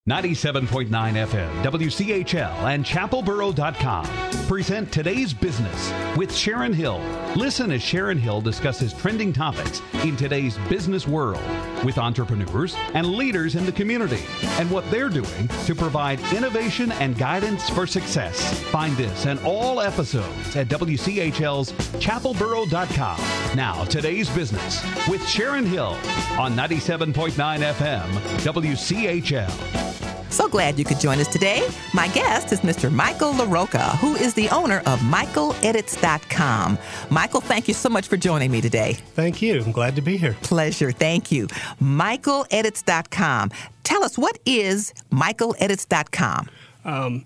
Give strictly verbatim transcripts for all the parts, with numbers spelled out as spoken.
ninety-seven point nine F M, W C H L, and chapel borough dot com present Today's Business with Sharon Hill. Listen as Sharon Hill discusses trending topics in today's business world with entrepreneurs and leaders in the community and what they're doing to provide innovation and guidance for success. Find this and all episodes at W C H L's chapel borough dot com. Now, Today's Business with Sharon Hill on ninety-seven point nine F M, W C H L. So glad you could join us today. My guest is Mister Michael LaRocca, who is the owner of Michael Edits dot com. Michael, thank you so much for joining me today. Thank you. I'm glad to be here. Pleasure. Thank you. Michael Edits dot com. Tell us, what is Michael Edits dot com? Um,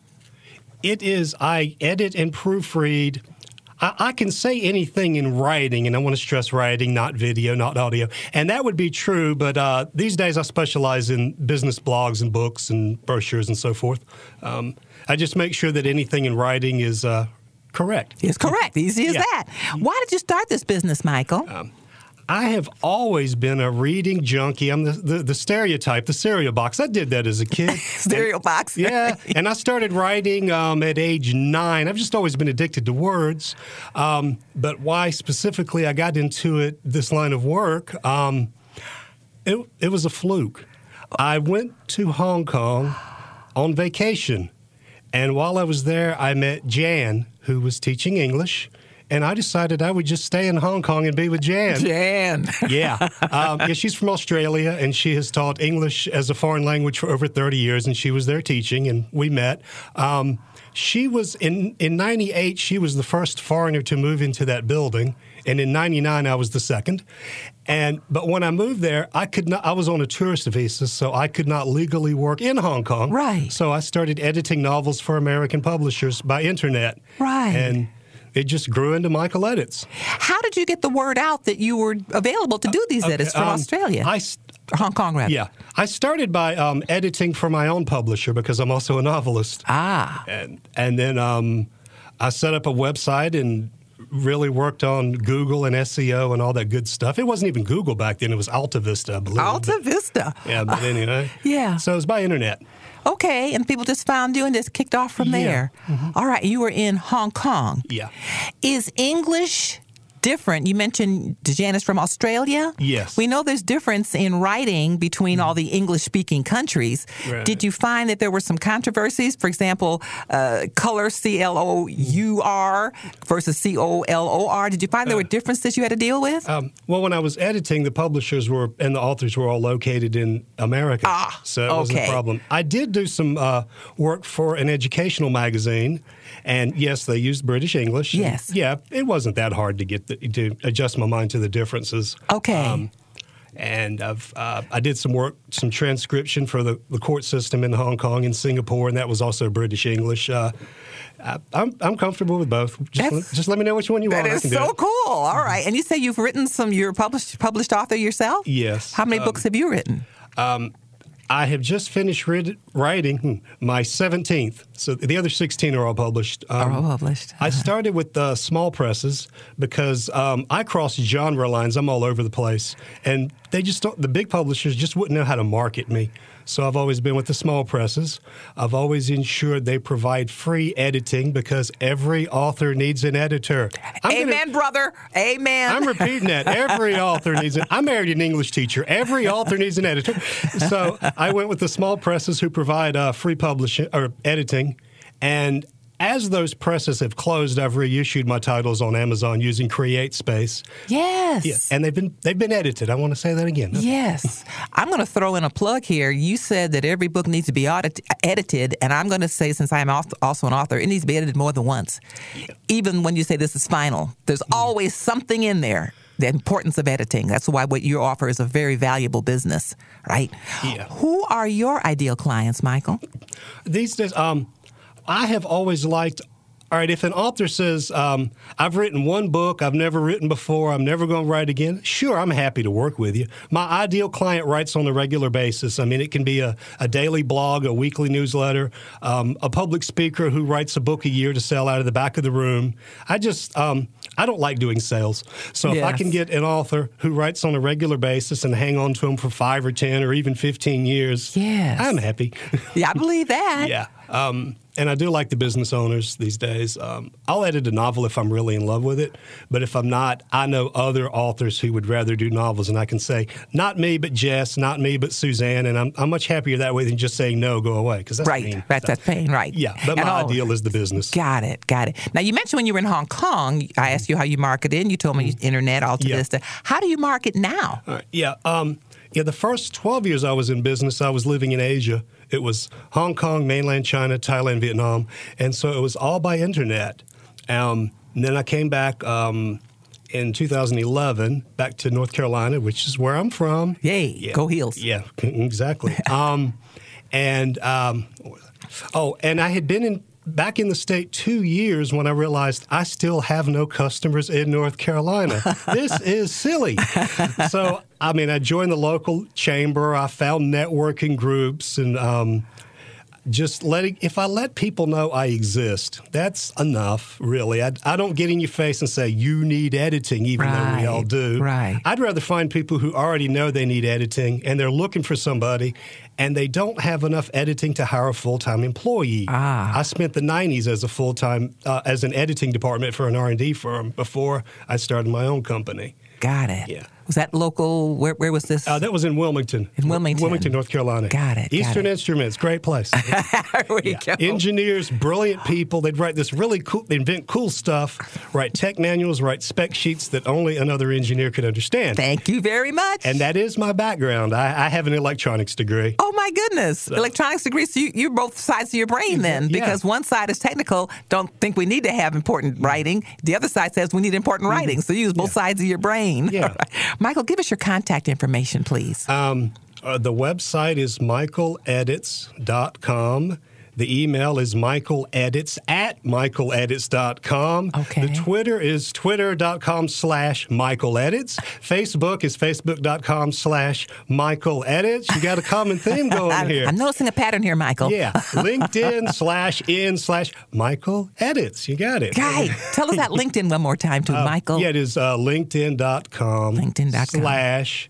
it is, I edit and proofread. I, I can say anything in writing, and I want to stress writing, not video, not audio. And that would be true, but uh, these days I specialize in business blogs and books and brochures and so forth. Um, I just make sure that anything in writing is uh, correct. It's correct. Easy as Yeah. that. Why did you start this business, Michael? Um, I have always been a reading junkie. I'm the, the, the stereotype, the cereal box. I did that as a kid. Cereal box. Yeah, and I started writing um, at age nine. I've just always been addicted to words. Um, but why specifically I got into it, this line of work, um, it, it was a fluke. I went to Hong Kong on vacation, and while I was there, I met Jan, who was teaching English. And I decided I would just stay in Hong Kong and be with Jan. Jan. Yeah. Um, yeah, she's from Australia, and she has taught English as a foreign language for over thirty years, and she was there teaching, and we met. Um, she was, in, in ninety-eight, she was the first foreigner to move into that building, and in ninety-nine, I was the second. And But when I moved there, I could not. I was on a tourist visa, so I could not legally work in Hong Kong. Right. So I started editing novels for American publishers by internet. Right. And it just grew into Michael Edits. How did you get the word out that you were available to do these Okay, edits from um, Australia? I st- or Hong Kong, rather. Yeah. I started by um, editing for my own publisher because I'm also a novelist. Ah. And, and then um, I set up a website and really worked on Google and S E O and all that good stuff. It wasn't even Google back then. It was Alta Vista, I believe. Alta but, Vista. Yeah, but anyway. Yeah. So it was by internet. Okay, and people just found you and just kicked off from Yeah. there. Mm-hmm. All right, you were in Hong Kong. Yeah. Is English different? You mentioned Jan is from Australia. Yes. We know there's difference in writing between all the English-speaking countries. Right. Did you find that there were some controversies? For example, uh, color, C L O U R versus C O L O R. Did you find there were differences you had to deal with? Um, well, when I was editing, the publishers were and the authors were all located in America, Ah, so it wasn't okay. a problem. I did do some uh, work for an educational magazine, and yes, they used British English. Yes. And, yeah, it wasn't that hard to get the, to adjust my mind to the differences. Okay. and I've, uh, I did some work, some transcription for the, the court system in Hong Kong and Singapore, and that was also British English. Uh, I, I'm, I'm comfortable with both. Just, let, just let me know which one you That want. I is can do so it. cool. All right. And you say you've written some, you're a published, published author yourself? Yes. How many Um, books have you written? Um, I have just finished read, writing hmm, my seventeenth. So the other sixteen are all published. Um, Are all published. I started with uh, small presses because um, I cross genre lines. I'm all over the place. And they just don't, the big publishers just wouldn't know how to market me. So I've always been with the small presses. I've always ensured they provide free editing because every author needs an editor. I'm Amen, gonna, brother. Amen. I'm repeating that. Every author needs it. I married an English teacher. Every author needs an editor. So I went with the small presses who provide uh, free publishing or editing. And as those presses have closed, I've reissued my titles on Amazon using CreateSpace. Yes. Yeah, and they've been they've been edited. I want to say that again. Yes. I'm going to throw in a plug here. You said that every book needs to be audit- edited, and I'm going to say, since I am also an author, it needs to be edited more than once. Yeah. Even when you say this is final, there's mm. always something in there. The importance of editing. That's why what you offer is a very valuable business, right? Yeah. Who are your ideal clients, Michael? These days, um, I have always liked, all right, if an author says, um, I've written one book, I've never written before, I'm never going to write again, sure, I'm happy to work with you. My ideal client writes on a regular basis. I mean, it can be a, a daily blog, a weekly newsletter, um, a public speaker who writes a book a year to sell out of the back of the room. I just, um, I don't like doing sales. So if I Yes. can get an author who writes on a regular basis and hang on to them for five or ten or even fifteen years, Yes. I'm happy. Yeah, I believe that. Yeah. Um, and I do like the business owners these days. Um, I'll edit a novel if I'm really in love with it. But if I'm not, I know other authors who would rather do novels. And I can say, not me, but Jess, not me, but Suzanne. And I'm, I'm much happier that way than just saying, no, go away. Because that's Right. mean. That's, that's pain, right. Yeah. But And my all- ideal is the business. Got it. Got it. Now, you mentioned when you were in Hong Kong, I asked you how you marketed, and you told me internet, all to Yeah. this. How do you market now? All right. Yeah. Um, yeah. The first twelve years I was in business, I was living in Asia. It was Hong Kong, mainland China, Thailand, Vietnam. And so it was all by internet. Um, and then I came back um, in two thousand eleven, back to North Carolina, which is where I'm from. Yay. Yeah. Go Heels. Yeah, exactly. um, and, um, oh, and I had been in back in the state two years when I realized I still have no customers in North Carolina. This is silly. So, I mean, I joined the local chamber. I found networking groups and um, just letting, if I let people know I exist, that's enough, really. I, I don't get in your face and say, you need editing, even though we all Right, do. right. I'd rather find people who already know they need editing and they're looking for somebody and they don't have enough editing to hire a full-time employee. Ah. I spent the nineties as a full-time, uh, as an editing department for an R and D firm before I started my own company. Got it. Yeah. Was that local? Where, where was this? Uh, that was in Wilmington. In Wilmington. Wilmington, North Carolina. Got it, got Eastern it. Instruments, great place. There we Yeah. go. Engineers, brilliant people. They'd write this really cool, they invent cool stuff, write tech manuals, write spec sheets that only another engineer could understand. Thank you very much. And that is my background. I, I have an electronics degree. Oh my goodness! Electronics degree. So you, you're both sides of your brain then, Yeah. because one side is technical, don't think we need to have important writing. The other side says we need important writing. So you use both sides of your brain. Yeah. Michael, give us your contact information, please. Um, uh, the website is michael edits dot com. The email is michaeledits at michaeledits dot com. Okay. The Twitter is twitter.com slash michaeledits. Facebook is facebook.com slash michaeledits. You got a common theme going I'm, here. I'm noticing a pattern here, Michael. Yeah. LinkedIn slash in slash Michael Edits. You got it. Guy, tell us that LinkedIn one more time, too, Michael. Yeah, it is uh, linkedin.com LinkedIn dot com. slash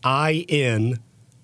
in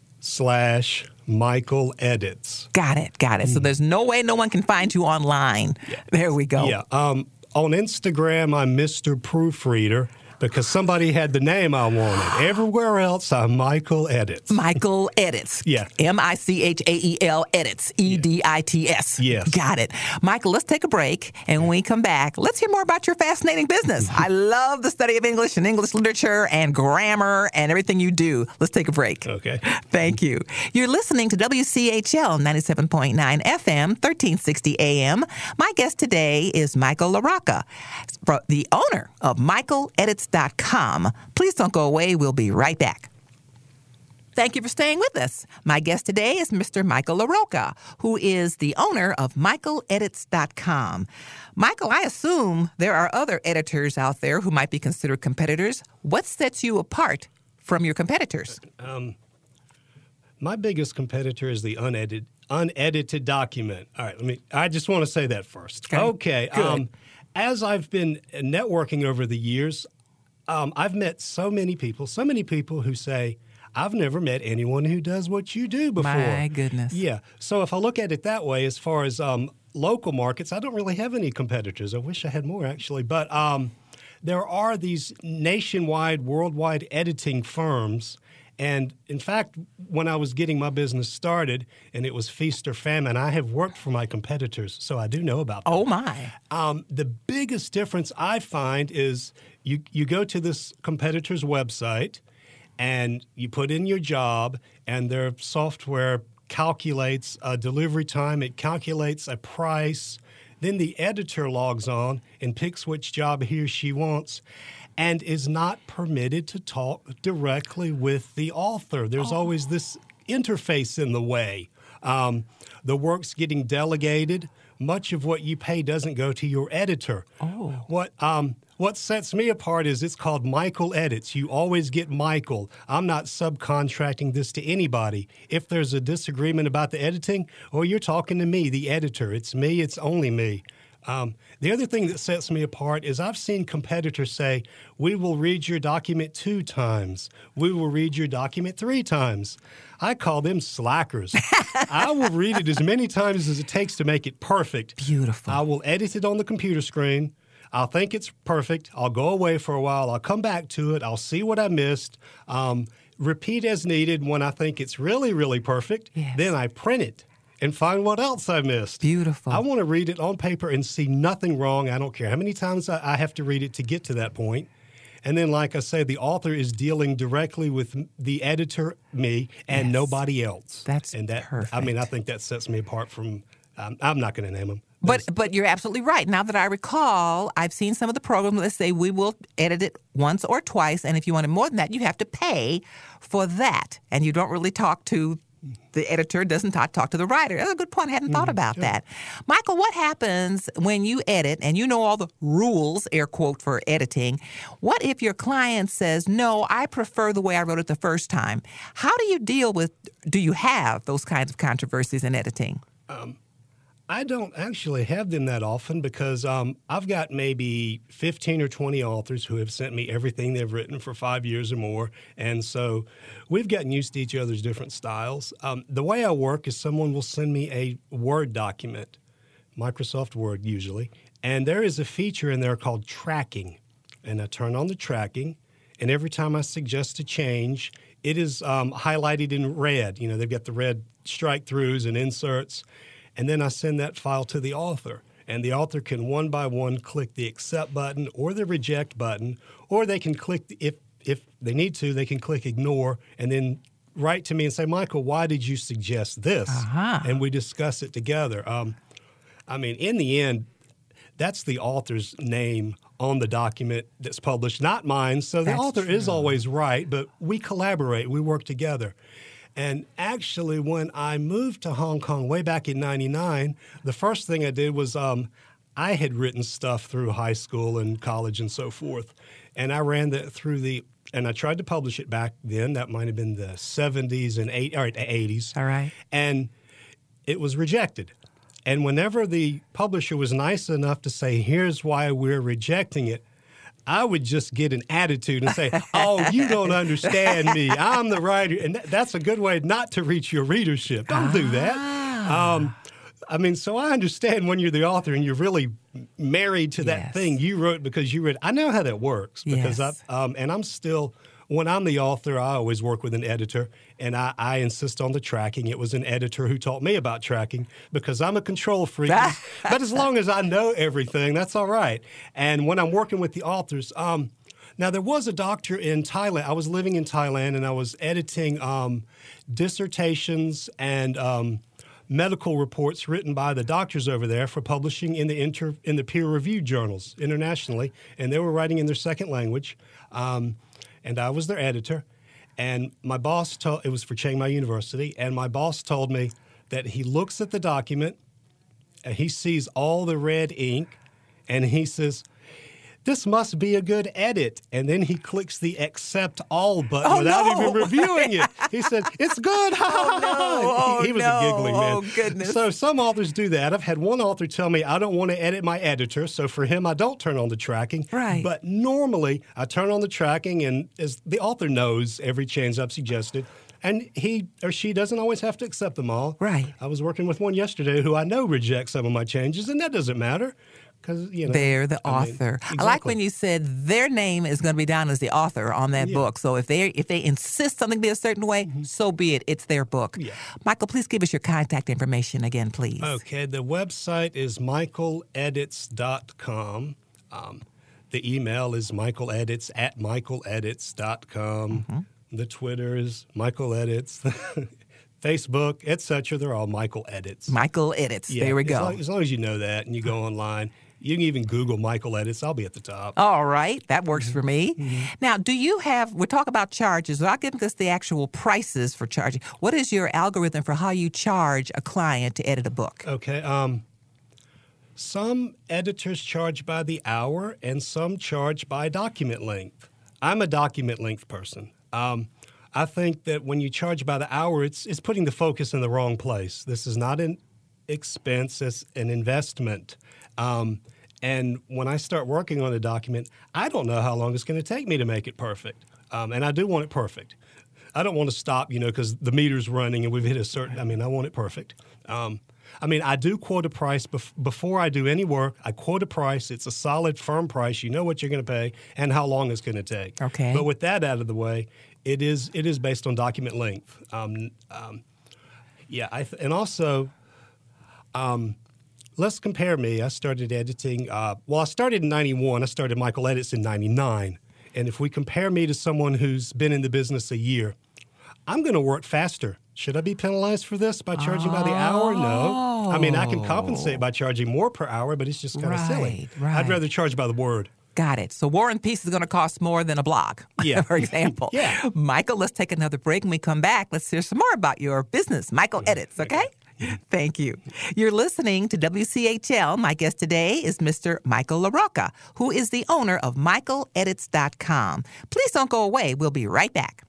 slash Michael Edits. Got it, got it. So there's no way no one can find you online. There we go. Yeah. Um, on Instagram, I'm Mister Proofreader because somebody had the name I wanted. Everywhere else, I'm Michael Edits. Michael Edits. Yeah. M I C H A E L Edits. E D I T S. Yes. Got it. Michael, let's take a break. And when we come back, let's hear more about your fascinating business. I love the study of English and English literature and grammar and everything you do. Let's take a break. Okay. Thank you. You're listening to W C H L ninety-seven point nine F M, thirteen sixty A M. My guest today is Michael LaRocca, the owner of Michael Edits dot com. Please don't go away. We'll be right back. Thank you for staying with us. My guest today is Mister Michael LaRocca, who is the owner of Michael Edits dot com. Michael, I assume there are other editors out there who might be considered competitors. What sets you apart from your competitors? Um, my biggest competitor is the unedited unedited document. All right, let me. I just want to say that first. Okay, Okay. good. Um, as I've been networking over the years, um, I've met so many people, so many people who say, I've never met anyone who does what you do before. My goodness. Yeah. So if I look at it that way, as far as um, local markets, I don't really have any competitors. I wish I had more, actually. But um, there are these nationwide, worldwide editing firms. And in fact, when I was getting my business started, and it was feast or famine, I have worked for my competitors, so I do know about them. Oh, my. Um, the biggest difference I find is you, you go to this competitor's website, and you put in your job, and their software calculates a delivery time. It calculates a price. Then the editor logs on and picks which job he or she wants and is not permitted to talk directly with the author. There's oh. always this interface in the way. Um, the work's getting delegated. Much of what you pay doesn't go to your editor. Oh. What um, what sets me apart is it's called Michael Edits. You always get Michael. I'm not subcontracting this to anybody. If there's a disagreement about the editing, well, you're talking to me, the editor. It's me. It's only me. Um, the other thing that sets me apart is I've seen competitors say, we will read your document two times. We will read your document three times. I call them slackers. I will read it as many times as it takes to make it perfect. Beautiful. I will edit it on the computer screen. I'll think it's perfect. I'll go away for a while. I'll come back to it. I'll see what I missed. Um, repeat as needed when I think it's really, really perfect. Yes. Then I print it and find what else I missed. Beautiful. I want to read it on paper and see nothing wrong. I don't care how many times I, I have to read it to get to that point. And then, like I say, the author is dealing directly with the editor, me, and Yes. nobody else. That's and that, perfect. I mean, I think that sets me apart from, um, I'm not going to name them. But but you're absolutely right. Now that I recall, I've seen some of the programs that say we will edit it once or twice, and if you wanted more than that, you have to pay for that. And you don't really talk to the editor, doesn't talk, talk to the writer. That's a good point. I hadn't thought about sure. that. Michael, what happens when you edit and you know all the rules, air quote, for editing? What if your client says, no, I prefer the way I wrote it the first time? How do you deal with, do you have those kinds of controversies in editing? Um, I don't actually have them that often because um, I've got maybe fifteen or twenty authors who have sent me everything they've written for five years or more. And so we've gotten used to each other's different styles. Um, the way I work is someone will send me a Word document, Microsoft Word usually, and there is a feature in there called tracking. And I turn on the tracking, and every time I suggest a change, it is um, highlighted in red. You know, they've got the red strike-throughs and inserts. And then I send that file to the author. And the author can one by one click the accept button or the reject button, or they can click, the, if, if they need to, they can click ignore and then write to me and say, Michael, why did you suggest this? Uh-huh. And we discuss it together. Um, I mean, in the end, that's the author's name on the document that's published, not mine. So the That's author is true. always right, but we collaborate, we work together. And actually, when I moved to Hong Kong way back in ninety-nine, the first thing I did was um, I had written stuff through high school and college and so forth. And I ran that through the, and I tried to publish it back then. That might have been the seventies and eight, or eighties. All right. And it was rejected. And whenever the publisher was nice enough to say, here's why we're rejecting it, I would just get an attitude and say, oh, you don't understand me. I'm the writer. And that, that's a good way not to reach your readership. Don't ah. do that. Um, I mean, so I understand when you're the author and you're really married to that yes. thing you wrote because you read. I know how that works because yes. I, um, and I'm still, when I'm the author, I always work with an editor, and I, I insist on the tracking. It was an editor who taught me about tracking because I'm a control freak. But as long as I know everything, that's all right. And when I'm working with the authors, um, now there was a doctor in Thailand. I was living in Thailand, and I was editing um, dissertations and um, medical reports written by the doctors over there for publishing in the inter, in the peer-reviewed journals internationally, and they were writing in their second language. Um, And I was their editor, and my boss told, it was for Chiang Mai University, and my boss told me that he looks at the document, and he sees all the red ink, and he says, this must be a good edit. And then he clicks the accept all button oh, without no. even reviewing it. He said, it's good. Oh, no. Oh, he, he was no. a giggling man. Oh, goodness. So some authors do that. I've had one author tell me, I don't want to edit my editor. So for him, I don't turn on the tracking. Right. But normally, I turn on the tracking, and as the author knows every change I've suggested, and he or she doesn't always have to accept them all. Right. I was working with one yesterday who I know rejects some of my changes, and that doesn't matter. Because, you know, they're the I mean, author. exactly. I like when you said their name is going to be down as the author on that Yeah. book. So if they if they insist something be a certain way, mm-hmm. so be it. It's their book. Yeah. Michael, please give us your contact information again, please. Okay. The website is michael edits dot com. Um, the email is michaeledits at michael edits dot com. Mm-hmm. The Twitter is Michael Edits. Facebook, et cetera. They're all Michael Edits. Michael Edits. Yeah, there we go. As long, as long as you know that and you go online, you can even Google Michael Edits. I'll be at the top. All right. That works Mm-hmm. for me. Mm-hmm. Now, do you have, we're talking about charges. Without giving us the actual prices for charging, what is your algorithm for how you charge a client to edit a book? Okay. Um, some editors charge by the hour and some charge by document length. I'm a document length person. Um, I think that when you charge by the hour, it's it's putting the focus in the wrong place. This is not an expense as an investment. Um, and when I start working on a document, I don't know how long it's going to take me to make it perfect. Um, and I do want it perfect. I don't want to stop, you know, because the meter's running and we've hit a certain, I mean, I want it perfect. Um, I mean, I do quote a price bef- before I do any work. I quote a price. It's a solid, firm price. You know what you're going to pay and how long it's going to take. Okay. But with that out of the way, it is it is based on document length. Um, um, yeah, I th- and also, um, let's compare me. I started editing. Uh, well, I started in ninety-one. I started Michael Edits in ninety-nine. And if we compare me to someone who's been in the business a year, I'm going to work faster. Should I be penalized for this by charging oh. by the hour? No. I mean, I can compensate by charging more per hour, but it's just kind of right, silly. Right. I'd rather charge by the word. Got it. So War and Peace is going to cost more than a blog, yeah. for example. yeah. Michael, let's take another break. When we come back, let's hear some more about your business, Michael Edits, okay? okay. Thank you. You're listening to W C H L. My guest today is Mister Michael LaRocca, who is the owner of Michael Edits dot com. Please don't go away. We'll be right back.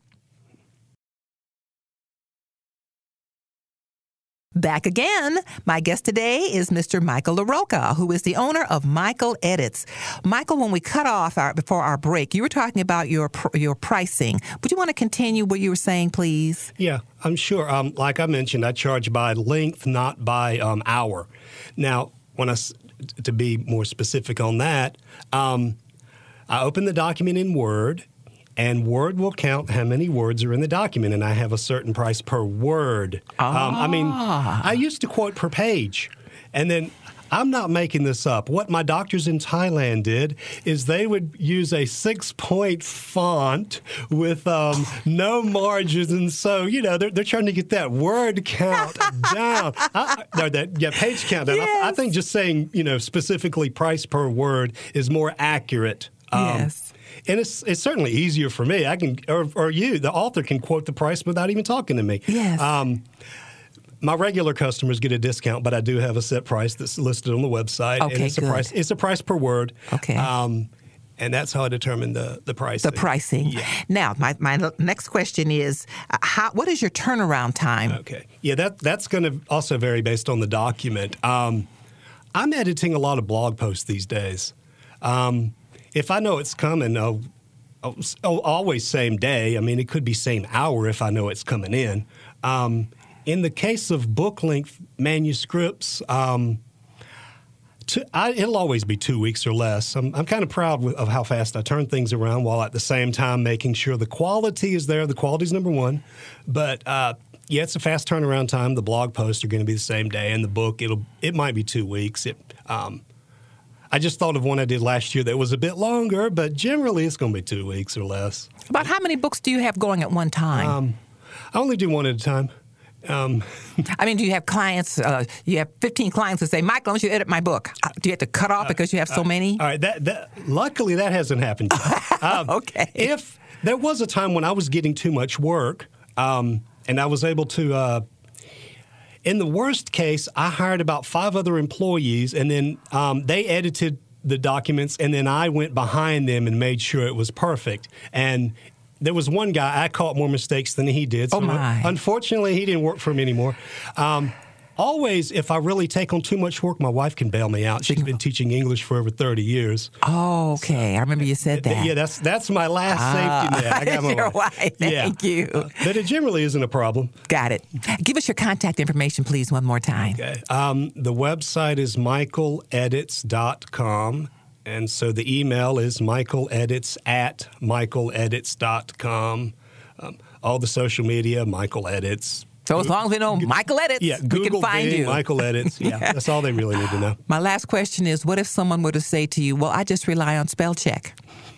Back again. My guest today is Mister Michael LaRocca, who is the owner of Michael Edits. Michael, when we cut off our, before our break, you were talking about your your pricing. Would you want to continue what you were saying, please? Yeah, I'm sure. Um, like I mentioned, I charge by length, not by um, hour. Now, when I, to be more specific on that, um, I open the document in Word, and Word will count how many words are in the document, and I have a certain price per word. Ah. Um, I mean, I used to quote per page, and then I'm not making this up. What my doctors in Thailand did is they would use a six-point font with um, no margins, and so, you know, they're, they're trying to get that word count down. I, no, that yeah, page count down. Yes. I, I think just saying, you know, specifically price per word is more accurate. Um, yes. And it's it's certainly easier for me. I can, or, or you, the author, can quote the price without even talking to me. Yes. Um, my regular customers get a discount, but I do have a set price that's listed on the website. Okay, and it's good. a price. It's a price per word. Okay. Um, and that's how I determine the the pricing. The pricing. Yeah. Now, my, my next question is, uh, how what is your turnaround time? Okay. Yeah, that that's going to also vary based on the document. Um, I'm editing a lot of blog posts these days. Um, If I know it's coming, I'll, I'll, I'll always same day. I mean, it could be same hour if I know it's coming in. Um, in the case of book-length manuscripts, um, to, I, it'll always be two weeks or less. I'm, I'm kind of proud with, of how fast I turn things around while at the same time making sure the quality is there. The quality is number one. But, uh, yeah, it's a fast turnaround time. The blog posts are going to be the same day, and the book, it'll it might be two weeks. It um, I just thought of one I did last year that was a bit longer, but generally it's going to be two weeks or less. About how many books do you have going at one time? Um, I only do one at a time. Um, I mean, do you have clients, uh, you have fifteen clients that say, Michael, I want you to edit my book. Uh, do you have to cut off because you have so uh, many? All right. That, that, luckily, that hasn't happened yet. Um, okay. If there was a time when I was getting too much work um, and I was able to... Uh, In the worst case, I hired about five other employees, and then um, they edited the documents, and then I went behind them and made sure it was perfect. And there was one guy, I caught more mistakes than he did. So oh, my. Unfortunately, he didn't work for me anymore. Um, always, if I really take on too much work, my wife can bail me out. She's been teaching English for over thirty years. Oh, okay. I remember you said that. Yeah, that's that's my last ah, safety net. I got my your wife. wife. Thank yeah. you. Uh, but it generally isn't a problem. Got it. Give us your contact information, please, one more time. Okay. Um, the website is Michael Edits dot com. And so the email is michaeledits at Michael Edits dot com. Um, all the social media, Michael Edits. So as long as we know Michael Edits, yeah, we Google can find Bing, you. Michael Edits. Yeah, yeah, that's all they really need to know. My last question is, what if someone were to say to you, well, I just rely on spell check?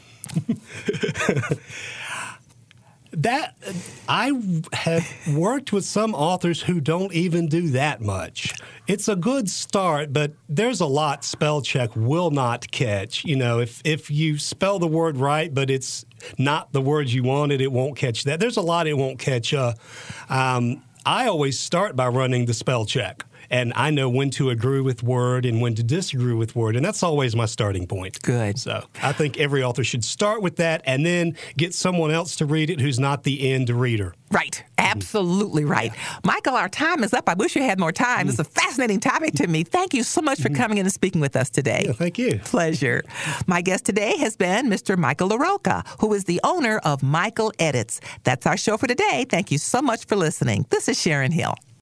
That I have worked with some authors who don't even do that much. It's a good start, but there's a lot spell check will not catch. You know, if if you spell the word right, but it's not the words you wanted, it won't catch that. There's a lot it won't catch. Uh, um, I always start by running the spell check. and I know when to agree with Word and when to disagree with Word, and that's always my starting point. Good. So I think every author should start with that and then get someone else to read it who's not the end reader. Right. Absolutely right. Yeah. Michael, our time is up. I wish you had more time. Mm. It's a fascinating topic to me. Thank you so much for mm. coming in and speaking with us today. Yeah, thank you. Pleasure. My guest today has been Mister Michael LaRocca, who is the owner of Michael Edits. That's our show for today. Thank you so much for listening. This is Sharon Hill.